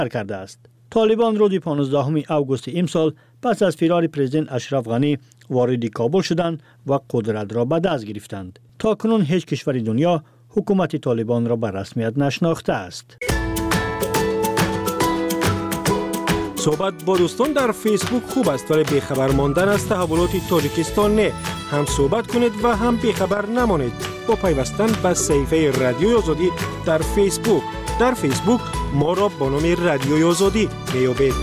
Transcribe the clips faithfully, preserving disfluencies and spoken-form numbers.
کرده است. طالبان روز پانزدهم آگوست امسال پس از فرار پرزیدنت اشرف غنی وارد کابل شدند و قدرت را به دست گرفتند. تا کنون هیچ کشور دنیا حکومت طالبان را به رسمیت نشناخته است. صحبت با دوستان در فیسبوک خوب است ولی بیخبر ماندن از تحولات تاجیکستان نه. هم صحبت کنید و هم بیخبر نمانید با پیوستن به صفحه رادیوی آزادی در فیسبوک. در فیسبوک ما را با نام رادیوی آزادی میابید.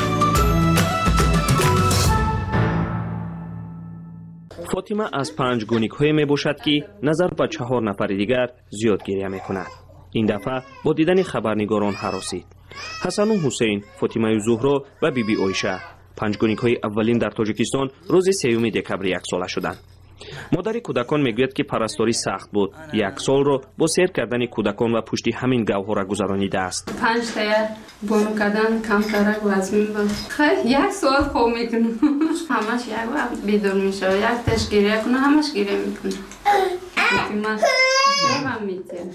فاطمه از پنج گونیک‌های میباشد که نظر به چهار نفر دیگر زیاد گریه میکند. این دفعه با دیدن خبرنگاران هراسید. حسن و حسین، فاطمه و زهرا و بیبی عایشه پنج گونیک‌های اولین در تاجیکستان روز سوم دکبر یک ساله شدند. مادر کودکان میگوید که پرستاری سخت بود. یک سال را با سیر کردن کودکان و پشت همین گوهر گذرانیده است. پنج تا بانو کردن کمترک وزن بود. خیلی یک سال خوب میکنم. همش یک وقت بیدار میشه. یک تش گریه کنه همش گریه میکنه. فاطمه هم میتونه.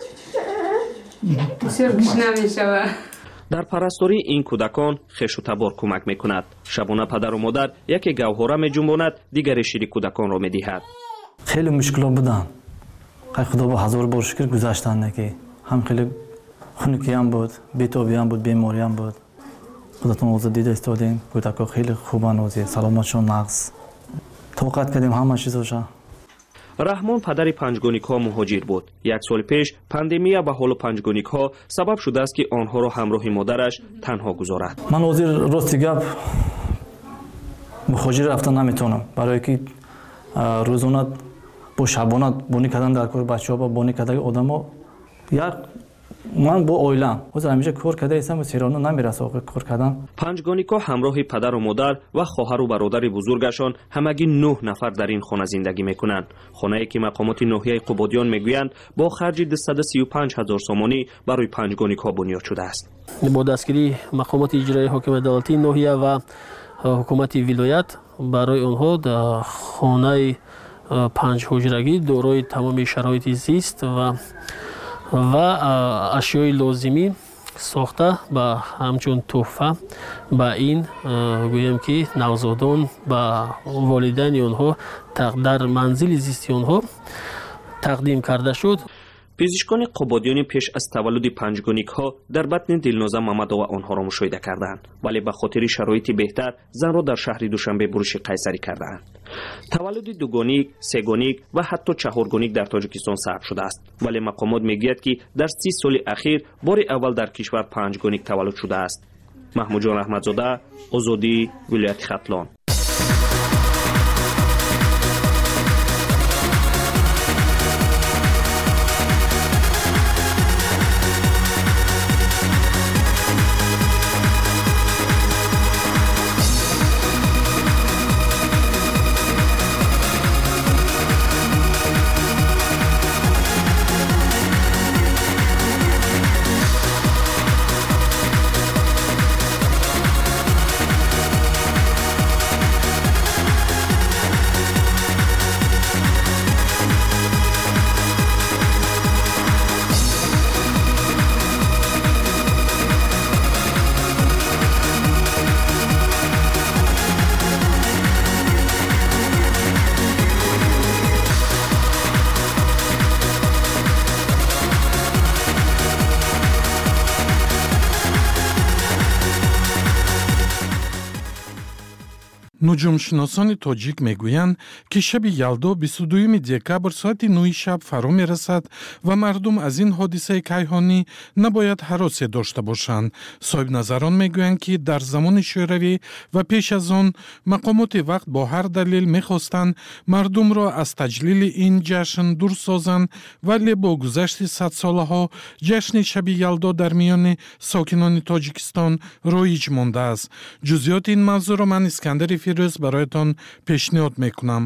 بسیار گشنه میشه. در پرستاری این کودکان خویش و تبار کمک میکند. شبانه پدر و مادر یکی گوهره میجنباند، دیگری شیر کودکان را میدهد. خیلی مشکلات بودن. خیلی خدا با هزار بار شکر گذشتن که هم خیلی خنکی هم بود، بی‌تابی هم بود، بیماری هم بود. خودتون اوضاع دیده استادین کودکا خیلی خوبن اوضاع، سلامتشون نقص. طاقت کردیم همه چیزاشا. رحمان پدر پنجگانیک‌ها مهاجر بود. یک سال پیش پاندمیا و حال پنجگانیک‌ها سبب شده است که آنها را همراه مادرش تنها گذارد. من وزیر راستی گپ مهاجر رفتن نمیتونم برای که روزانه با شبانه بونی کردن در کار بچه‌ها با بونی کردن آدم‌ها یک من با اویلم از همیشه کار کرده ایستم و سیرانو نمیرسه کار کردن. پنجگانیک‌ها همراه پدر و مادر و خواهر و برادر بزرگشان همگی نه نفر در این خانه زندگی میکنند. خانه‌ای که مقامات ناحیه قبادیان میگویند با خرج دویست و سی و پنج هزار سومانی برای پنجگانیک‌ها بنیاد شده است. با دستگیری مقامات اجرایی حاکم عدالتی ناحیه و حکومت ولایت برای آنها در خانه پنج حجرگی دارای تمام شرایط زیست و و اشیای لازمی ساخته با همچون تحفه با این گویم که نوزادان با والدین آنها در منزل زیستی آنها تقدیم کرده شد. پزشکان قبادیان پیش از تولد پنجگانیک‌ها در بطن دلنازه ممداوا آنها را مشاهده کردند، ولی به خاطر شرایط بهتر زن را در شهر دوشنبه برش قیصری کردند. تولد دوگانیک، سه‌گانیک و حتی چهارگانیک در تاجیکستان ثبت شده است، ولی مقامات میگویند که در سی سال اخیر بار اول در کشور پنجگانیک تولد شده است. محمود جان احمدزاده، آزادی، ولایت ختلان. نجومشناسان تاجیک میگویند که شب یلدا بیست و دوم دکبر ساعت نه شب فرا میرسد و مردم از این حادثه کیهانی نباید هراس داشته باشند. صاحب نظران میگویند که در زمان شوروی و پیش از آن مقامات وقت با هر دلیل میخواستند مردم را از تجلیل این جشن دور سازند، ولی با گذشت صد ساله ها جشن شب یلدا در میان ساکنان تاجیکستان رایج مانده است. جزئیات این موضوع را من اسکندر فیروز برایتان پیشنهاد میکنم.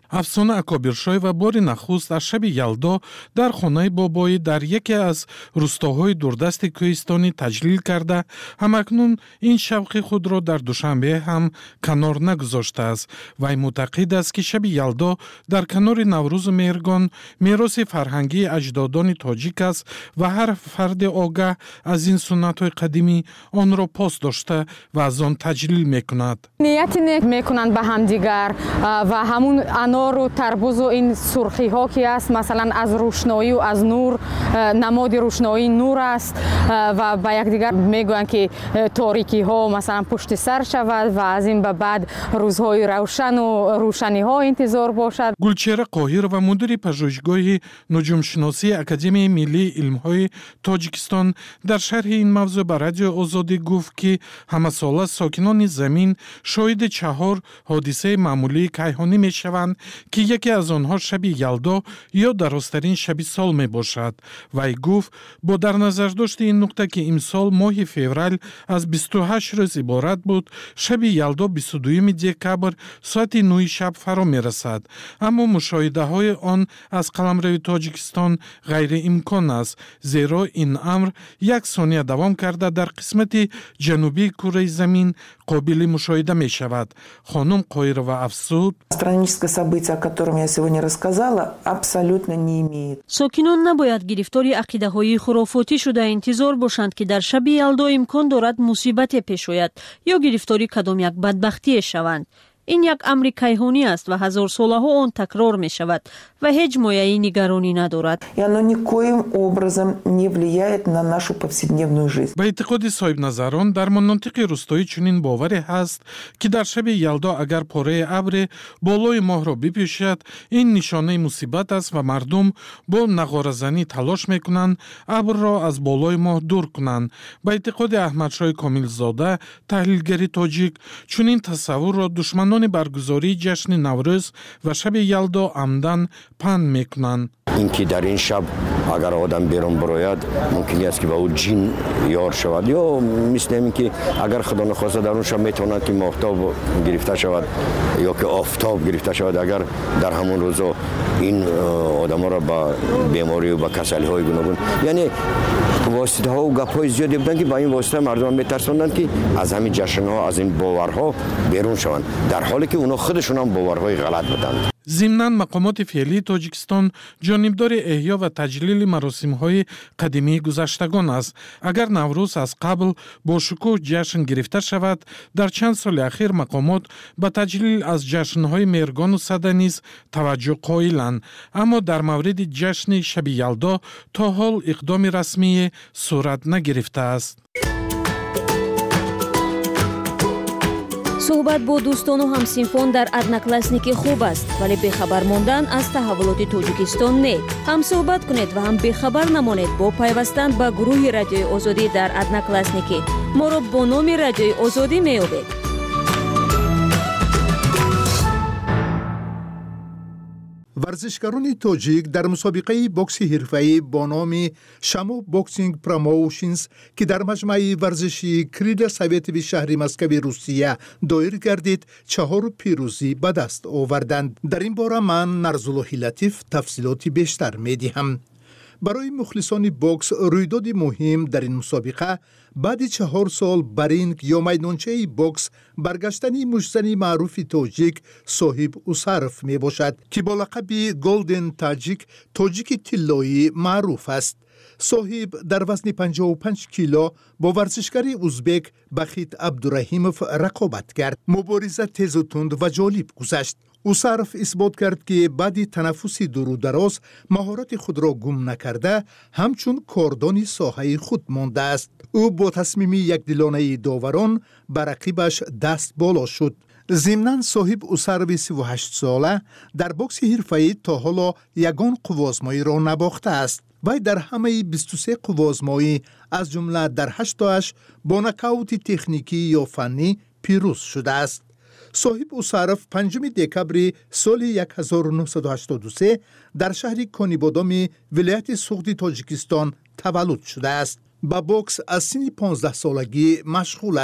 افسانه اکابرشای و بار نخست از شب یلدا در خانه بابایی در یکی از روستاهای دوردست کوهستانی تجلیل کرده همکنون این شوق خود را در دوشنبه هم کنار نگذاشته است. وی معتقد است که شب یلدا در کنار نوروز مهرگان میراث فرهنگی اجدادان تاجیک است و هر فرد آگاه از این سنت‌های قدیمی آن را پاس داشته و از آن تجلیل میکند. نیتی نیک میکنند به همدیگر و همون انار و تربوز و این سرخی ها که است مثلا از روشنایی و از نور نماد روشنایی نور است و با یکدیگر میگویند که تاریکی ها مثلا پشت سر شود و از این به بعد روزهای روشن و روشنی ها انتظار باشد. گلچهره قاهر و مدیر پژوهشگاه نجوم شناسی اکادمی ملی علم‌های تاجیکستان در شرح این موضوع به رادیو آزادی گفت که همساله ساکنان زمین شاهد چهار حادثه معمولی کیهانی می شوند که یکی از آنها شب یلدا یا درسترین شب سال می باشد. وی گفت با در نظر داشت این نقطه که امسال ماه فوریه از بیست و هشت روز عبارت بود، شب یلدا بیست و دوم دکبر ساعت نه شب فرا می رسد. اما مشاهده های آن از قلمرو تاجیکستان غیر امکان است، زیرا این امر یک ثانیه دوام کرده در قسمت جنوبی کره زمین قابل مشاهده می شود. خانم قایرова افزود: Астрономическое событие, о котором я сегодня рассказала, абсолютно не имеет. ساکنان نباید گرفتاری عقیده‌های خرافاتی شده انتظار باشند که در شب یلدا امکان دارد مصیبت پیش آید یا گرفتاری کدام یک بدبختی شوند. این یک امر کیهانی است و هزار ساله ها آن تکرار می شود و هیچ مایه‌ای نگرانی ندارد. И оно никоим образом не влияет на нашу повседневную жизнь. به اعتقاد صاحب نظران در مناطق روستایی چنین باوری هست که در شب یلدا اگر پاره ابر بالای ماه را بپوشد این نشانه مصیبت است و مردم با نقاره‌زنی تلاش میکنند ابر را از بالای ماه دور کنند. به اعتقاد احمدشاه کاملزاده تحلیلگر تاجیک چنین تصور را دشمنان برگزاری جشن نوروز و شب یلدا عمدن پند میکنند. اینکه در این شب اگر آدم بیرون براید ممکن است که با او جین یار شود یا مثل این که اگر خدا نخواسته در اون شب میتواند که ماهتاب گرفته شود یا که آفتاب گرفته شود اگر در همون روزا این آدم ها را با بیماری و با کسلی های گوناگون یعنی واسطه ها و گپ های زیادی بودن که با این واسطه مردم میترساندند که از همین جشن ها از این باورها بیرون شوند در حالی که اونا خودشون هم باورهای غلط بودند. ضمناً مقامات فعلی تاجیکستان جانبدار احیا و تجلیل مراسم‌های قدیمی گذشتگان است. اگر نوروز از قبل با شکوه جشن گرفته شود، در چند سال اخیر مقامات به تجلیل از جشن‌های مهرگان و سده نیز توجه قائلند، اما در مورد جشن شب یلدا تا حال اقدام رسمی صورت نگرفته است. صحبت با دوستان و همسنفان در ادناکلاسنیک خوب است، ولی بخبر ماندن از تحولات تاجیکستان نه. هم صحبت کنید و هم بخبر نمانید با پیوستن به گروه رادیوی آزادی در ادناکلاسنیک. ما را با نام رادیوی آزادی می‌یابید. ورزشکاران تاجیک در مسابقه بوکس حرفه‌ای با نام شامو بوکسینگ پروموشنز که در مجمع ورزشی کریدا سویت شهر مسکو روسیه دایر گردید چهار پیروزی به دست آوردند. در این باره من نرزالله لطیف تفصیلاتی بیشتر می‌دهم. برای مخلصان بوکس رویداد مهم در این مسابقه بعد چهار سال برینگ یا میدانچه بوکس برگشتن مشزنی معروف تاجیک صاحب اوسارف می باشد که با لقب گلدن تاجیک تاجیک طلایی معروف است. صاحب در وزن پنجاه و پنج کیلو با ورزشکار ازبک بخیت عبدالرحیموف رقابت کرد. مبارزه تیز و تند و جالب گذشت. اوسارف اثبات کرد که بعد تنفس دور و دراز مهارت خود را گم نکرده همچون کاردان ساحه خود مانده است. او با تصمیم یک دلانه داوران بر رقیبش دست بالا شد. ضمناً صاحب اوسارف سی و هشت ساله در بوکس حرفه‌ای تا حالا یگان قوازمایی را نباخته است. وی در همه بیست و سه قوازمایی از جمله در هشتاش با نکاوت تکنیکی یا فنی پیروز شده است. صاحب اوسارف پنجم دکبر سال هزار و نهصد و هشتاد و سه در شهر کونیبادام ولایت سوغدی تاجیکستان تولد شده است. با بوکس از سن پانزده سالگی مشغول است.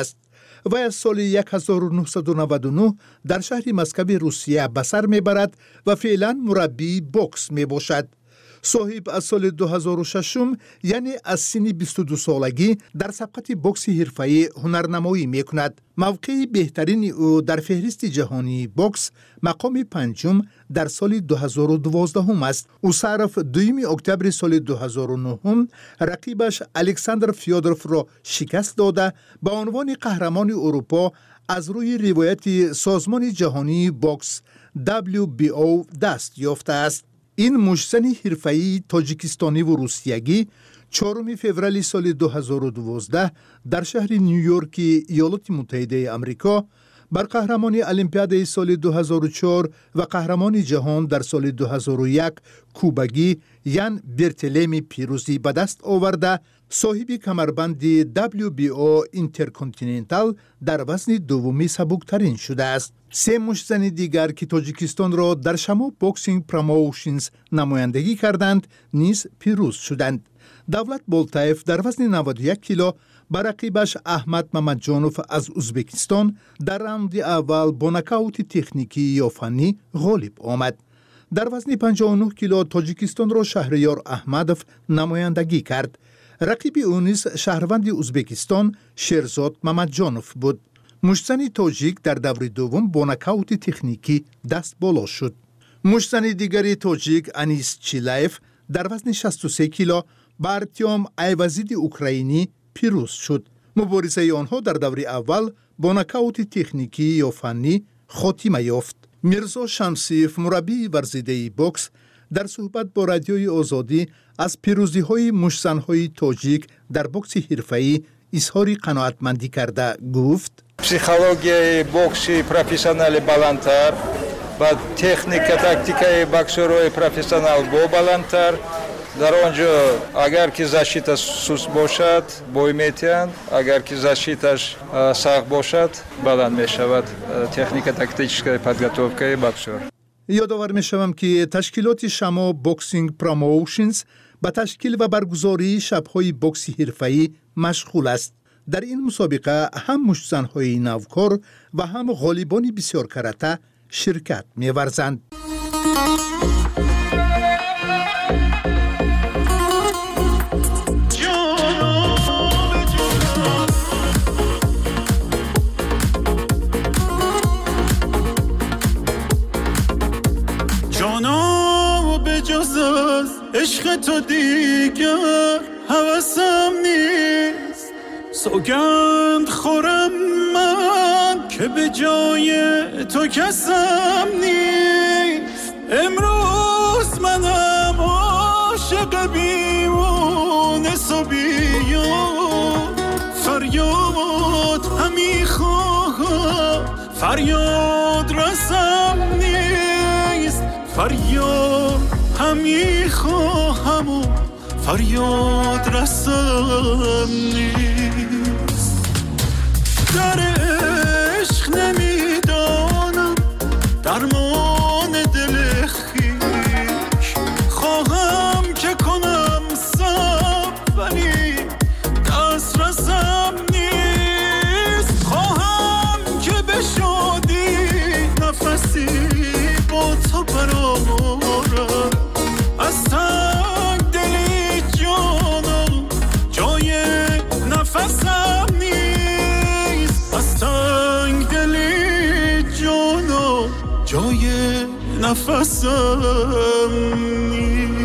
و از سال هزار و نهصد و نود و نه در شهر مسکو روسیه به سر میبرد و فعلا مربی بوکس می باشد. صاحب از سال دو هزار و شش یعنی از سن بیست و دو سالگی در سبقت بوکس حرفه‌ای هنرنمایی می کند. موقع بهترین او در فهرست جهانی بوکس مقام پنجم در سال دو هزار و دوازده است. او صرف دوم اکتبر سال دو هزار و نه رقیبش الکساندر فیودروف را شکست داده به عنوان قهرمان اروپا از روی روایت سازمان جهانی بوکس دبلیو بی او دست یافته است. این مشتزن حرفه‌ای تاجیکستانی و روسیگی چهارم فوریه سال دو هزار و دوازده در شهر نیویورک ایالات متحده آمریکا بر قهرمانی المپیاد سال دو هزار و چهار و قهرمانی جهان در سال دو هزار و یک کوبگی یان برتلمی پیروزی به دست آورده صاحب کمربند دبلیو بی او اینترکانتیننتال در وزن دومی سبکترین شده است. سه مشتزن دیگر که تاجیکستان را در شما بوکسینگ پروموشنز نمایندگی کردند نیز پیروز شدند. دولت بولتایف در وزن نود و یک کیلو بر رقیبش احمد ممدجانوف از ازبکستان در راند اول با نکاوت تکنیکی یا فنی غالب آمد. در وزن پنجاه و نه کیلو تاجیکستان را شهریار احمدوف نمایندگی کرد. رقیب او نیز شهروند ازبکستان شیرزاد ممدجانوف بود. مشتزن تاجیک در دور دوم با نکاوت تکنیکی دست بالا شد. مشتزن دیگری تاجیک انیس چیلایف در وزن شصت و سه کیلو با ارتیام ایوازید اوکراینی پیروز شد. مبارزه آنها در دور اول با نکاوت تکنیکی یا فنی خاتمه یافت. میرزا شمسیف مربی ورزیده بوکس در صحبت با رادیوی آزادی از پیروزی های مشتزن های تاجیک در بوکس حرفه‌ای اظهار قناعتمندی کرده گفت: پسیخولوژی بوکسی پروفسیونال بالاتر و تکنیک تاکتیکای بوکسورای پروفسیونال با بالاتر. در آنجا اگر که زشیتش سوس باشد بوی میتیند، اگر که زشیتش سخت باشد بلند می شود. تکنیک تاکتیکای подготовкой بوکسور. یادآور می شوم که تشکیلات شما بوکسینگ پروموشنز به تشکیل و برگزاری شب‌های بوکس حرفه‌ای مشغول است. در این مسابقه هم مشتزن‌های نوکار و هم غالبان بسیار کرته شرکت می‌ورزند. عشق تو دیگر هوسم نیست، سوگند خورم من که به جای تو کسم نیست. امروز منم عاشق بیمونه صبیان، فریاد همی خواهم فریاد رسم نیست، فریاد همی خواهم و فریاد رسم نیست. در عشق نمیدانم درمان دل خویش، خواهم که کنم صبر ولی دست رسم نیست. خواهم که به شادی نفسی با تو برآورم، از تنگ دلی جانم جای نفسم نیست، از تنگ دلی جانم جای نفسم نیست.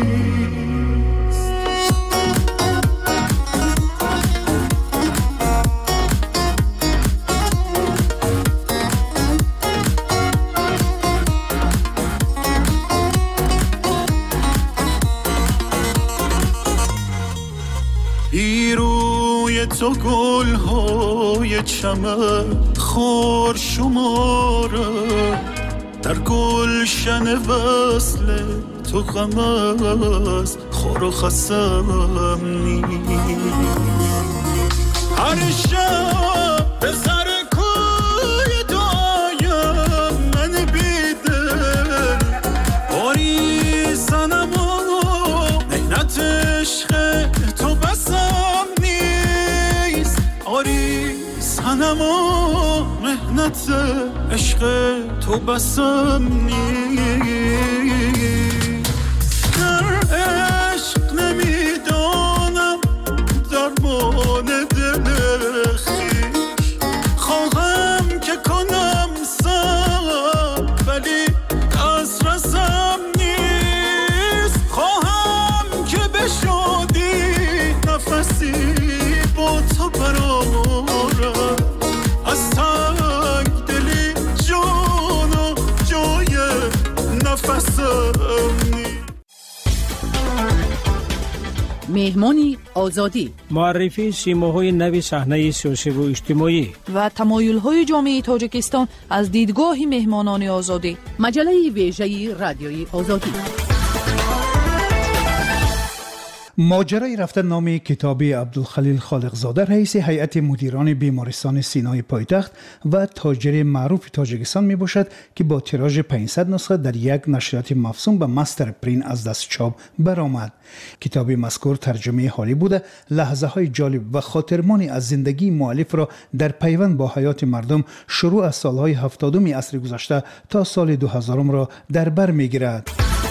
تو گل‌های چمن خار شماره، در گلشن وصل تو غم از خار و خسم نیست. هر شب به سر کوی دعایم من بیدل باری زنم و نعمت عشق تو بسم نیست. آری صنما مهنت عشق تو بسم نیست در عشق نمیدانم درمان دل خویش خواهم که کنم سر ولی از رسم نیست خواهم که بشادی نفسی با تو برارم از تنگ دلی جان و جای نفسم مهمانی آزادی معرفی سیماهای نوی صحنه سیاسی و اجتماعی و تمایل‌های جامعه تاجیکستان از دیدگاه مهمانان آزادی مجله ویژه رادیوی آزادی ماجرای رفتن نام کتابی عبدالخلیل خالقزاده رئیس هیئت مدیران بیمارستان سینای پایتخت و تاجر معروف تاجیکستان می باشد که با تیراژ پانصد نسخه در یک نشریات مفصول به مستر پرین از دست چاپ برآمد. کتاب مذکور ترجمه حالی بوده لحظه های جالب و خاطرمانی از زندگی مؤلف را در پیوند با حیات مردم شروع از سالهای هفتادم عصر گذشته تا سال دو هزارم را در بر می گیرد.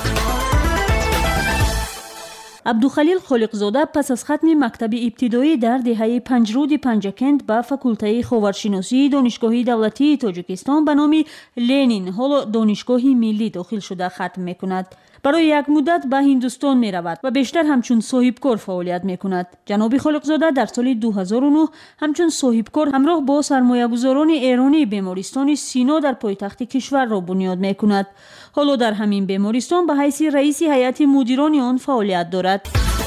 عبدالخلیل خالقزاده پس از ختم مکتب ابتدایی در دهه پنجرود پنجکند به فاکولته خاورشناسی دانشگاه دولتی تاجیکستان به نام لنین حالا دانشگاه ملی داخل شده ختم میکند. برای یک مدت به هندوستان می رود و بیشتر همچون صاحبکار فعالیت می کند. جناب خالقزاده در سال دو هزار و نه همچون صاحبکار همراه با سرمایه‌گذاران ایرانی بیمارستان سینا در پایتخت کشور را بنیاد می کند. حالا در همین بیمارستان به حیث رئیس هیئت مدیران آن فعالیت دارد.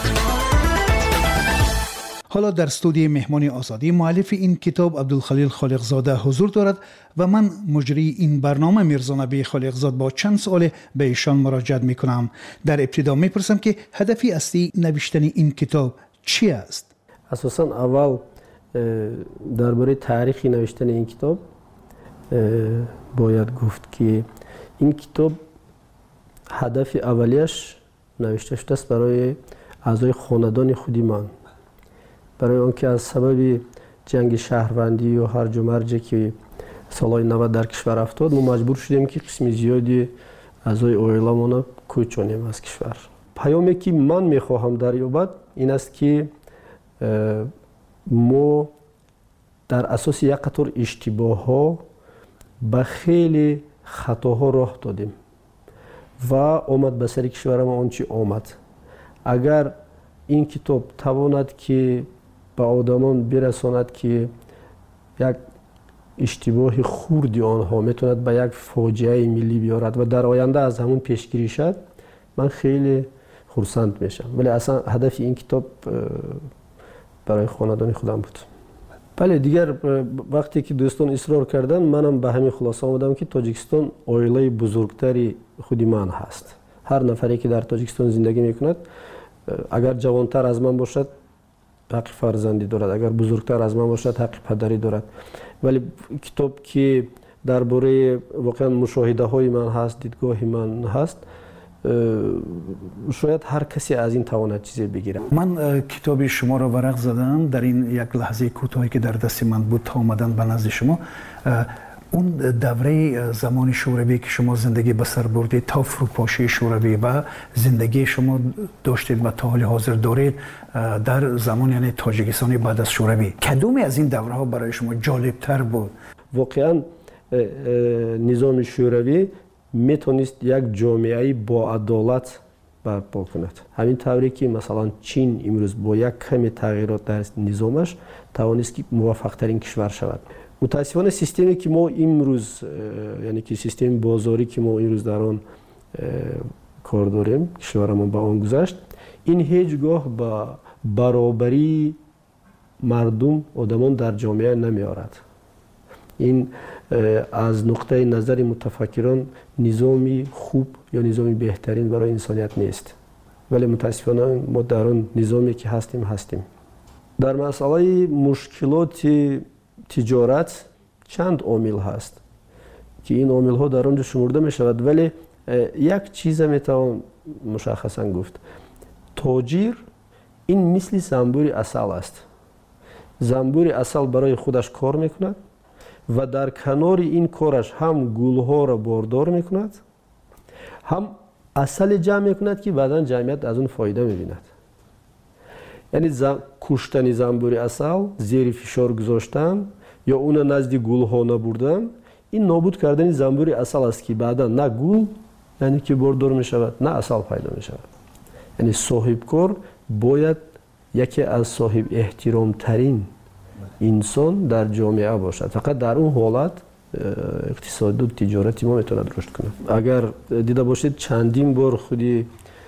حالا در استودیوی مهمان آزادی مؤلف این کتاب عبدالخلیل خالقزاده حضور دارد و من مجری این برنامه میرزا نبی خالقزاده با چند سوال به ایشان مراجعت میکنم. در ابتدا میپرسم که هدف اصلی نوشتن این کتاب چی است؟ اساساً اول درباره تاریخ نوشتن این کتاب باید گفت که این کتاب هدف اولیش نوشته شده است برای اعضای خاندان خودی من، برای آنکه از سبب جنگ شهروندی و هرج و مرجی که سالهای نود در کشور افتاد ما مجبور شدیم که قسم زیادی اعضای عائله‌مان کوچانیم از کشور. پیامی که من میخواهم دریابد این است که ما در اساس یک قطار اشتباه ها به خیلی خطاها راه دادیم و آمد به سر کشور ما آنچه آمد. اگر این کتاب تواند که به آدمان برساند که یک اشتباه خوردی آنها میتوند به یک فاجعه ملی بیارد و در آینده از همون پیشگیری شد، من خیلی خرسند میشم. ولی اصلا هدف این کتاب برای خاندان خودم بود. بله دیگر وقتی که دوستان اصرار کردن منم به همین خلاصه آمدم که تاجیکستان عائله بزرگتری خودی من هست. هر نفری که در تاجیکستان زندگی میکند اگر جوانتر از من باشد حق فرزندی دارد، اگر بزرگتر از من باشد حق پدری دارد. ولی کتاب که درباره واقعا مشاهده های من هست، دیدگاه من هست، شاید هر کسی از این تواند چیزی بگیره. من کتاب شما را ورق زدم در این یک لحظه کوتاهی که در دست من بود تا آمدن به نزد شما. اون دوره زمان شوروی که شما زندگی به سر بردید تا فروپاشی شوروی و زندگی شما داشتید و تا حال حاضر دارید در زمان یعنی تاجیکستان بعد از شوروی، کدومی از این دوره ها برای شما جالب تر بود؟ واقعا نظام شوروی میتونست یک جامعه با عدالت برپا کند. همین طوری که مثلا چین امروز با یک کمی تغییرات در نظامش توانست که موفق ترین کشور شود. متاسفانه سیستمی که ما امروز یعنی که سیستم بازاری که ما امروز در آن کار داریم، کشورمون به آن گذشت، این هیچگاه با برابری مردم آدمان در جامعه نمیارد. این از نقطه نظر متفکران نظامی خوب یا نظامی بهترین برای انسانیت نیست. ولی متاسفانه ما در آن نظامی که هستیم هستیم. در مسئله مشکلات تجارت چند عامل هست که این عامل ها در آنجا شمرده می شود، ولی یک چیز می توان مشخصا گفت. تاجر این مثل زنبور عسل است. زنبور عسل برای خودش کار میکند و در کنار این کارش هم گلها را باردار میکند، هم عسل جمع میکند که بعدا جمعیت از اون فایده میبیند. یعنی زم... کشتن زنبور عسل، زیر فشار گذاشتن یا اون نزد گلها نبردن، این نابود کردن زنبور عسل است که بعدا نه گل یعنی که باردار میشود نه عسل پیدا میشود. یعنی صاحب کار باید یکی از صاحب احترام ترین انسان در جامعه باشد. فقط در اون حالت اقتصاد و تجارتی ما میتونه رشد کنه. اگر دیده باشید چندین بار خودی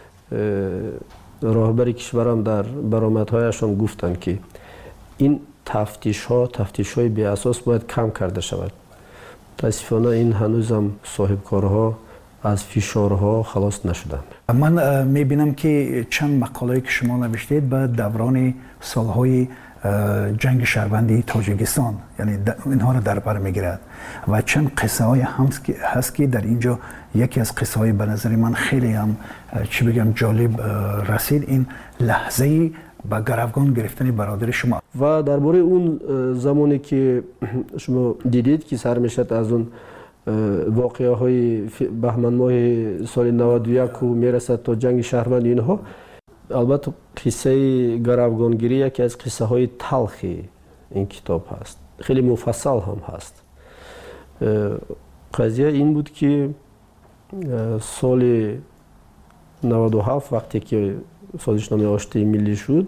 راهبر کشورم در برآمدهایشان گفتن که این تفتیش ها تفتیش های بی اساس باید کم کرده شود. متاسفانه این هنوزم صاحب کارها از فشارها خلاص نشدند. من میبینم که چند مقاله که شما نوشتید به دوران سالهای جنگ شهروندی تاجیکستان، یعنی اینها رو در بر میگیرد و چند قصه های هست که در اینجا یکی از قصه های به نظر من خیلی هم چی بگم جالب رسید، این لحظه با گروگان گرفتن برادر شما. و درباره اون زمانی که شما دیدید که سر میشد از اون واقعه های بهمن ماه سال نود و یک و میرسد تا جنگ شهروندی اینها، البته قصه گروگانگیری یکی از قصه های تلخی این کتاب هست، خیلی مفصل هم هست. قضیه این بود که سال نود و هفت وقتی که سازشنامه آشتی ملی شد،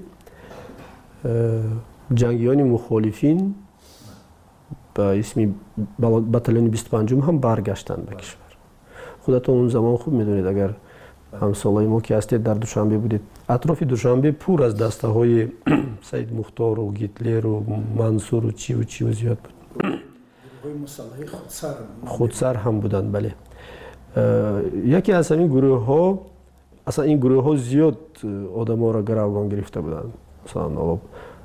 جنگیان مخالفین با اسم بتالون بیست و پنج هم برگشتند به کشور. خودتون اون زمان خوب میدونید، اگر همسالای ما که هستید در دوشنبه بودید، اطراف دوشنبه پر از دسته های سید مختار و گیتلر و منصور و چی و چی و زیاد بود. خودسر خودسر هم بودند. بله. یکی از همین گروه ها، اصلا این گروه ها زیاد آدم ها را گروگان گرفته بودند. مثلا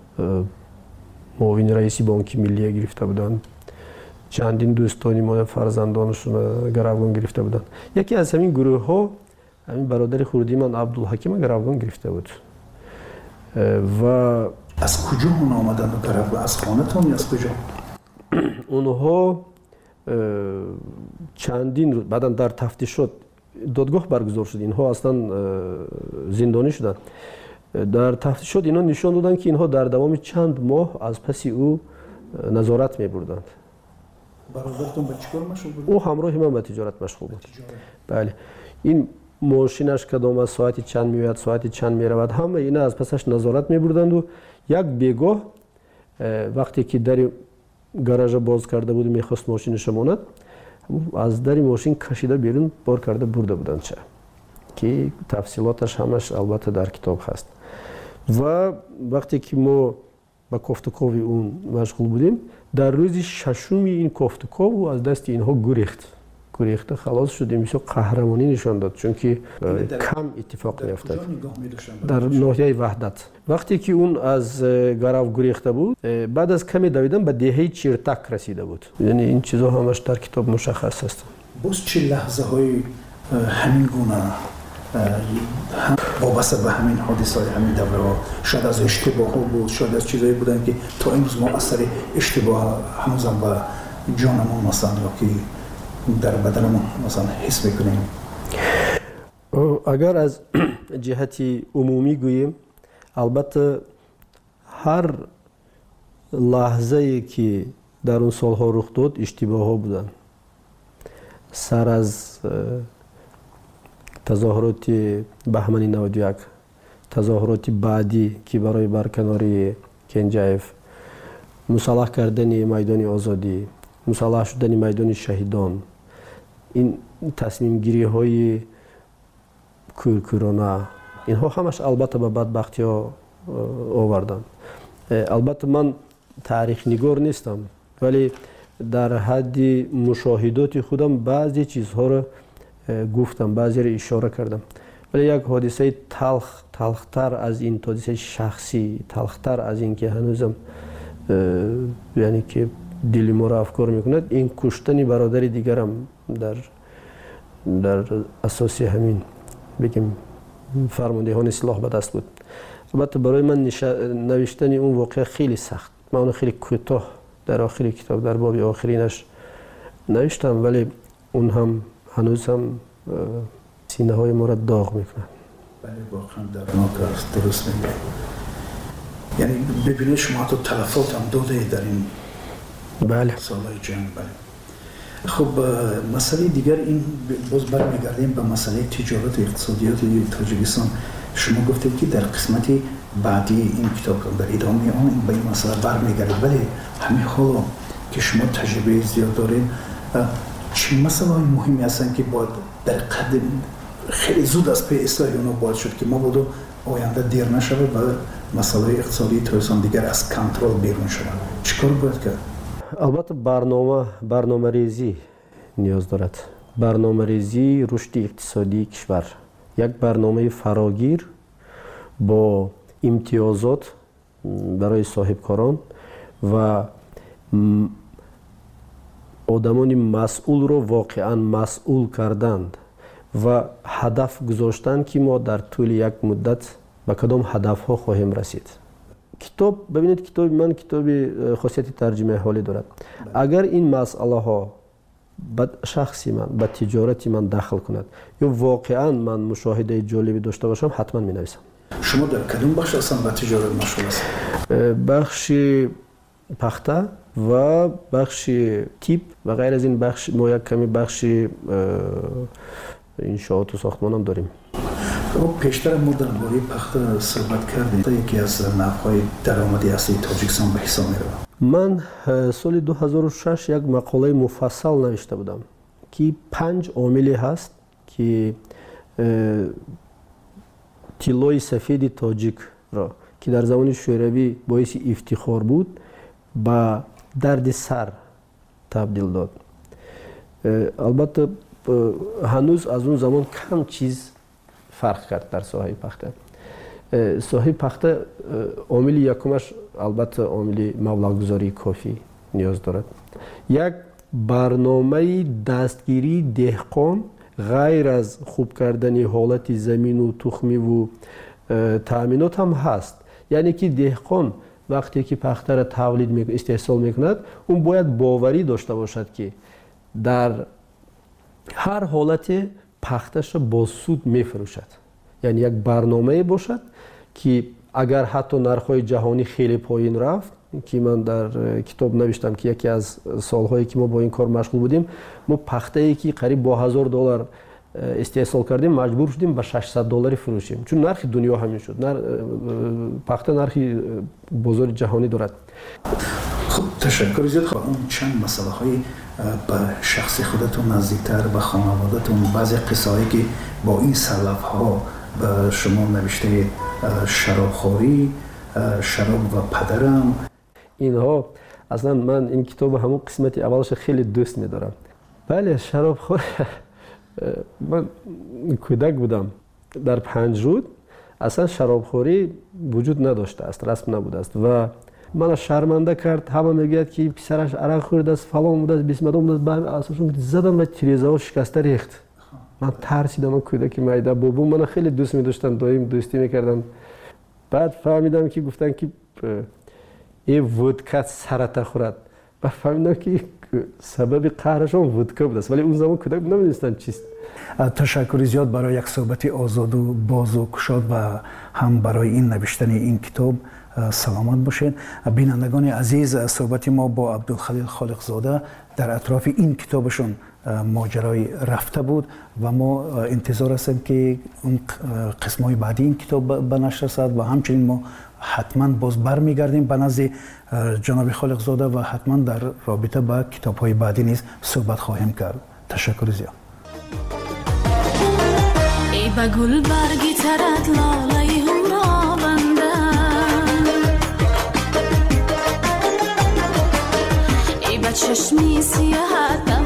معاون رئیس بانک ملی گرفته بودند، چندین دوستانی ما فرزندانشون گروگان گرفته بودند. یکی از همین گروه ها همین برادر خردی من عبدالحکیم گروگان گرفته بود. و از کجا اون آمدن گروگان؟ از خانه‌تون یا از کجا؟ اونها چندین روز بعدا در تفتیشات دادگاه برگزار شد، اینها اصلا زندانی شدند. در تفتیشات اینا نشان دادن که اینها در دوام چند ماه از پس او نظارت می بردند. برادرتون به چیکار مشغول بود؟ او همراه من به تجارت مشغول بود. بله. این ماشینش کدام از ساعتی چند میاد، ساعتی چند میرود، همه اینا از پسش نظارت می بردند و یک بیگاه وقتی که در گاراژ باز کرده بود میخواست ماشینش بماند، از در ماشین کشیده بیرون بار کرده برده بودند چه که تفصیلاتش همش البته در کتاب هست. و وقتی که ما با کوفتکوی اون مشغول بودیم، در روز ششم این کوفتکو از دست اینها گریخت گریخته خلاص شدیم. بسیار قهرمانی نشان داد، چون که کم اتفاق میافتاد در ناحیه وحدت. وقتی که اون از گرو گریخته بود، بعد از کمی دویدن به دهه چیرتک رسیده بود. یعنی این چیزها همش در کتاب مشخص است. باز چه لحظه های همین گونه وابسته به همین حادثه های همین دوره ها، شاید از اشتباه ها بود، شاید از چیزایی بودن که تا امروز ما اثر اشتباه هنوزم به جانمون مثلا یا که در بدنمون مثلا حس میکنیم. اگر از جهتی عمومی گوییم، البته هر لحظه ای که در اون سالها رخ داد اشتباه ها بودن. سر از تظاهرات بهمن نود و یک، تظاهرات بعدی که برای برکناری کنجایف، مسلح کردن میدان آزادی، مسلح شدن میدان شهیدان، این تصمیم گیری های کورکورانه، اینها همش البته به بدبختی ها آوردن. البته من تاریخ نگار نیستم، ولی در حد مشاهدات خودم بعضی چیزها را گفتم، بعضی را اشاره کردم. ولی یک حادثه تلخ تلختر از این، حادثه شخصی تلختر از این که هنوزم یعنی که دل ما را افکار میکند، این کشتن برادر دیگرم در در اساس همین بگیم فرماندهان سلاح به دست بود. البته برای من نوشتن اون واقعه خیلی سخت من اون خیلی کوتاه در آخر کتاب در باب آخرینش نوشتم، ولی اون هم هنوز هم سینه های ما را داغ میکنه. بله واقعا دردناک است، درست میگه. یعنی ببینید شما تو تلفات هم داده در این بله سالهای جنگ. بله. خب مسئله دیگر این باز برمیگردیم به مسئله تجارت و اقتصادیات تاجیکستان. شما گفتید که در قسمت بعدی این کتاب در ادامه آن به این مسئله برمیگردید، ولی همین حالا که شما تجربه زیاد دارید چه مسئله های مهمی هستن که باید در قدم خیلی زود از پی اصلاح اونها باید شد که ما بودو آینده دیر نشود و مسئله اقتصادی تاجیکستان دیگر از کنترل بیرون شود؟ چیکار باید کرد؟ البته برنامه برنامه ریزی نیاز دارد. برنامه ریزی رشد اقتصادی کشور، یک برنامه فراگیر با امتیازات برای صاحبکاران و آدمان مسئول رو واقعا مسئول کردند و هدف گذاشتند که ما در طول یک مدت به کدام هدف ها خواهیم رسید. کتاب ببینید، کتاب من کتاب خاصیت ترجمه حالی دارد. اگر این مسئله ها به شخصی من به تجارتی من دخل کند یا واقعا من مشاهده جالبی داشته باشم حتما می نویسم. شما در کدوم بخش اصلا به تجارت مشغول هستید؟ بخش پخته و بخش تیپ و غیر از این بخش ما یک کمی بخش انشاءات و ساختمان هم داریم. خب پیشتر ما درباره پخته صحبت کردیم. یکی از نحوهای درآمدی اصلی تاجیکستان به حساب می‌رود. من سال دو هزار و شش یک مقاله مفصل نوشته بودم که پنج عاملی هست که طلای سفید تاجیک را که در زمان شوروی باعث افتخار بود به درد سر تبدیل داد. البته هنوز از اون زمان کم چیز فرق کرد در ساحه پخته. ساحه پخته عامل یکمش البته عامل مبلغ‌گذاری کافی نیاز دارد. یک برنامه دستگیری دهقان غیر از خوب کردن حالت زمین و تخمی و تأمینات هم هست. یعنی که دهقان وقتی که پخته را تولید میکند، استحصال میکند، اون باید باوری داشته باشد که در هر حالت پختش را با سود میفروشد. یعنی یک برنامه باشد که اگر حتی نرخ‌های جهانی خیلی پایین رفت، که من در کتاب نوشتم که یکی از سالهایی که ما با این کار مشغول بودیم، ما پخته‌ای که قریب با هزار دلار استحصال کردیم مجبور شدیم به ششصد دلاری فروشیم، چون نرخ دنیا همین شد. نر... پخته نرخی بازار جهانی دارد. خب تشکر زیاد. خب اون چند مسئله های به شخص خودتون نزدیکتر، به خانواده‌تون، بعضی قصه‌ای که با این سلف ها به شما نوشته، شرابخوری، شراب و پدرم، اینها اصلا من این کتاب همون قسمت اولش خیلی دوست می‌دارم. بله شرابخور. من کودک بودم در پنج رود اصلا شرابخوری وجود نداشته است، رسم نبوده است و من شرمنده کرد. همه میگوید که پسرش عرق خورده است، فلان بوده است، بیست مدام بوده است. اساساً زدم و تیریزه ها شکسته ریخت. من ترسیدم. کودک میده بابا من خیلی دوست می‌داشتم، دایم دوستی می‌کردم. بعد فهمیدم که گفتن که این ودکا سرطان خورد. و فهمیدم که سبب قهرشان ودکا بود است، ولی اون زمان کودک نمی‌دونستن چیست. تشکر زیاد برای یک صحبت آزاد و باز و گشاد و هم برای این نوشتن این کتاب. سلامت باشین. بینندگان عزیز، صحبت ما با عبدالخلیل خالقزاده در اطراف این کتابشون ماجرای رفته بود و ما انتظار هستیم که اون قسمای بعدی این کتاب به نشر رسد و همچنین ما حتما باز برمیگردیم به نزد جناب خالقزاده و حتما در رابطه با کتاب‌های بعدی نیز صحبت خواهیم کرد. تشکر زیاد. ای با گل برگی ترد لاله هم را بنده، ای با چشمی سیاحت